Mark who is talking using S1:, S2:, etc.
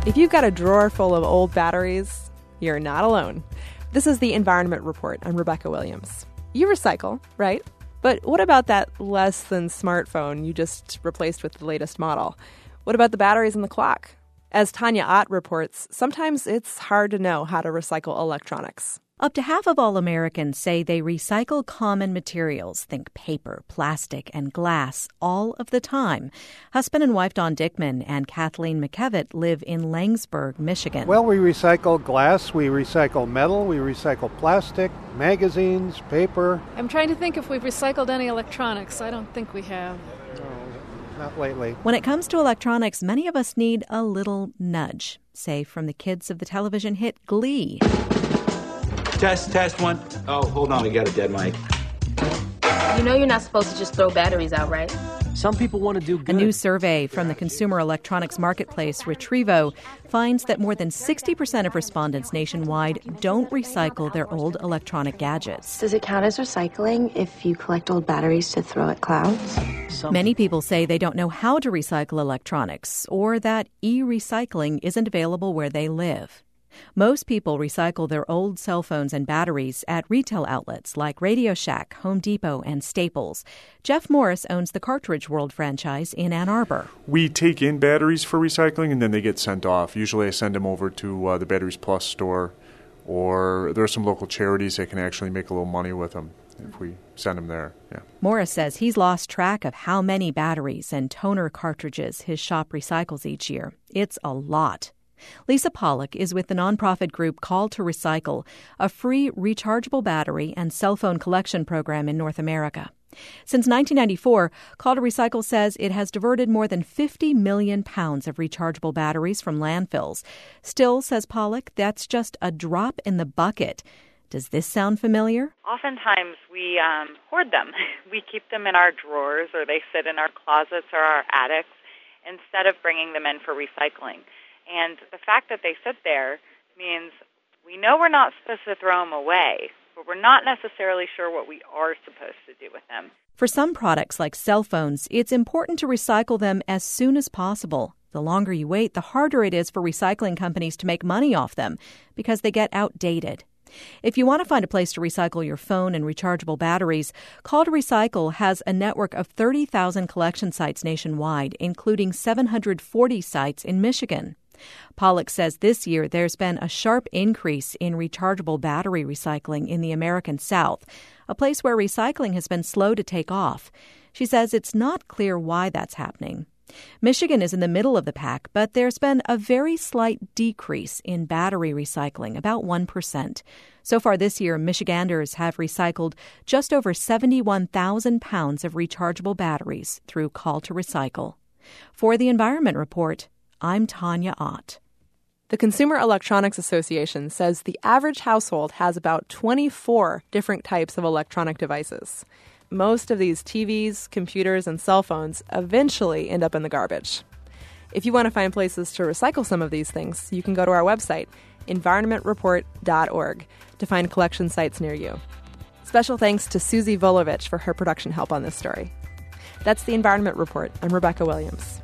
S1: If you've got a drawer full of old batteries, you're not alone. This is the Environment Report. I'm Rebecca Williams. You recycle, right? But what about that less than smartphone you just replaced with the latest model? What about the batteries in the clock? As Tanya Ott reports, sometimes it's hard to know how to recycle electronics.
S2: Up to half of all Americans say they recycle common materials, think paper, plastic, and glass, all of the time. Husband and wife Don Dickman and Kathleen McKevitt live in Langsburg, Michigan.
S3: Well, we recycle glass, we recycle metal, we recycle plastic, magazines, paper.
S4: I'm trying to think if we've recycled any electronics. I don't think we have.
S3: No, not lately.
S2: When it comes to electronics, many of us need a little nudge, say from the kids of the television hit Glee.
S5: Test, one. Oh, hold on, we got a dead mic.
S6: You know you're not supposed to just throw batteries out, right?
S7: Some people want to do good.
S2: A new survey from the consumer electronics marketplace Retrievo finds that more than 60% of respondents nationwide don't recycle their old electronic gadgets.
S8: Does it count as recycling if you collect old batteries to throw at clouds?
S2: Many people say they don't know how to recycle electronics or that e-recycling isn't available where they live. Most people recycle their old cell phones and batteries at retail outlets like Radio Shack, Home Depot, and Staples. Jeff Morris owns the Cartridge World franchise in Ann Arbor.
S9: We take in batteries for recycling, and then they get sent off. Usually I send them over to the Batteries Plus store, or there are some local charities that can actually make a little money with them if we send them there. Yeah.
S2: Morris says he's lost track of how many batteries and toner cartridges his shop recycles each year. It's a lot. Lisa Pollock is with the nonprofit group Call to Recycle, a free rechargeable battery and cell phone collection program in North America. Since 1994, Call to Recycle says it has diverted more than 50 million pounds of rechargeable batteries from landfills. Still, says Pollock, that's just a drop in the bucket. Does this sound familiar?
S10: Oftentimes we hoard them. We keep them in our drawers, or they sit in our closets or our attics instead of bringing them in for recycling. And the fact that they sit there means we know we're not supposed to throw them away, but we're not necessarily sure what we are supposed to do with them.
S2: For some products like cell phones, it's important to recycle them as soon as possible. The longer you wait, the harder it is for recycling companies to make money off them because they get outdated. If you want to find a place to recycle your phone and rechargeable batteries, Call to Recycle has a network of 30,000 collection sites nationwide, including 740 sites in Michigan. Pollock says this year there's been a sharp increase in rechargeable battery recycling in the American South, a place where recycling has been slow to take off. She says it's not clear why that's happening. Michigan is in the middle of the pack, but there's been a very slight decrease in battery recycling, about 1%. So far this year, Michiganders have recycled just over 71,000 pounds of rechargeable batteries through Call to Recycle. For the Environment Report, I'm Tanya Ott.
S1: The Consumer Electronics Association says the average household has about 24 different types of electronic devices. Most of these TVs, computers, and cell phones eventually end up in the garbage. If you want to find places to recycle some of these things, you can go to our website, environmentreport.org, to find collection sites near you. Special thanks to Susie Volovich for her production help on this story. That's the Environment Report. I'm Rebecca Williams.